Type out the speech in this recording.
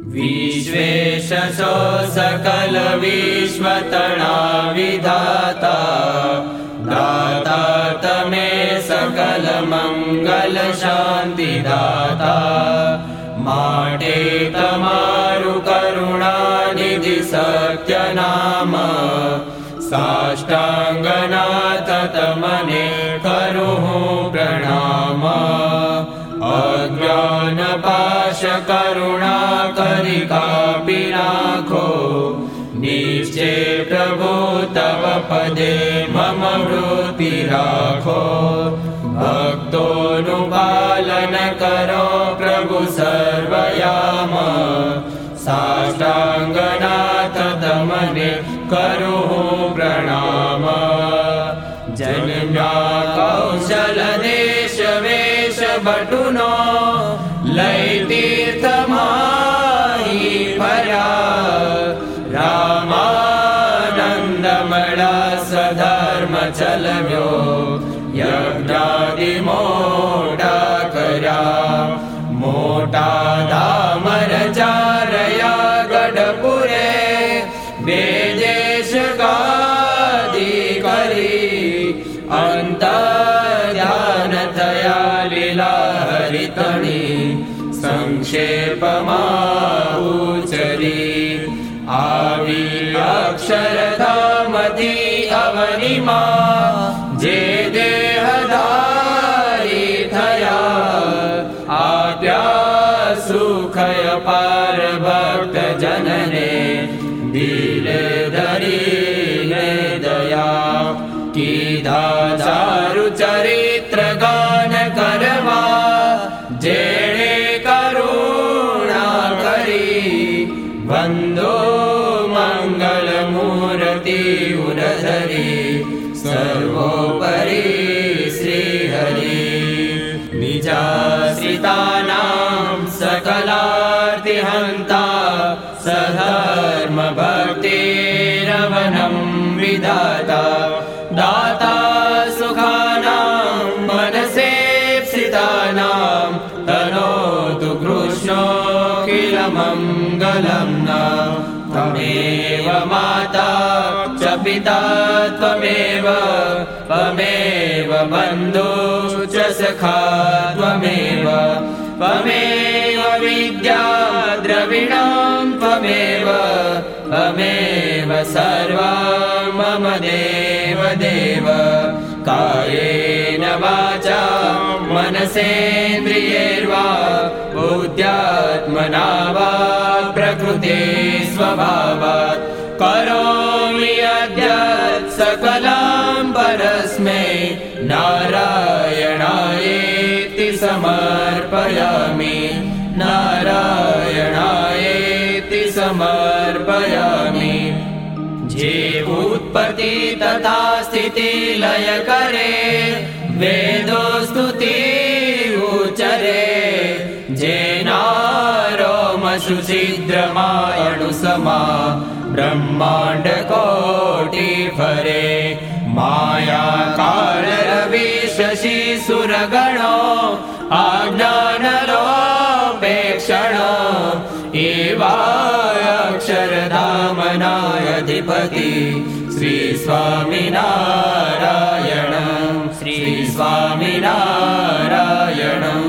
विश्वेशो सकल विश्वतणा विधाता दाता तमे सकल मंगल शांति दाता माटे तमारु करुणा निधि सत्य नाम साष्टांगनाथ तमने करुहु प्रणाम अज्ञान पाश करुणा करि कापि नाखो निश्चय प्रभु तव पदे मम वृत्ति राखो भक्तोनुपालन करो प्रभु सर्वयाम साष्टांगनाथ तमने करुहु प्रणाम जन्म्या कौशल देश वेश बटुनो लय तीर्थ माही भर्या रामानंद मळा सधर्म चलव्यो यज्ञादि मोटा कर्या मोटा दामर चारया गढपुरे बेदेश गादी करी अंत ध्यान थया लीला हरितणी संक्षेप उचरी आवी अक्षरधामती अवनिमा जे देहधारी थया आप्या सुखय पार भक्त जनने दिले धरीले दया कीधा चारु चरित्र गान करवा जेणे करुणा करी बंधो मंगल मूर्ति उरधरी सर्वोपरि श्री हरि निजाश्रितानां सकलार्तिहन्ता सधर्म भक्तिरवनं विधाता दाता सुखानां मनसेप्सितानां तनोतु कृष्णो किल मङ्गलं न त्वमेव माता च पिता त्वमेव त्वमेव बन्धु च सखा त्वमेव त्वमेव विद्या द्रविणं त्वमेव त्वमेव सर्वं मम देव देव कायेन वाचा मनसेन्द्रियैर्वा बुद्ध्यात्मना वा प्रकृते स्वभावात् करोमि अद्य सकलं परस्मै नारायणायेति समर्पयामि नारायणायेति समर्पयामि जे उत्पत्ति तथा स्थिति लय करे वेदो स्तुति उच्चरे जेनारोमशु छिद्रमायणुसमा ब्रह्मांड कोटि फरे माया काल रवि शशि सुरगणो आज्ञानलोपेक्षणो एवाक्षरधामनायधिपति श्री स्वामिनारायण श्री स्वामिनारायण।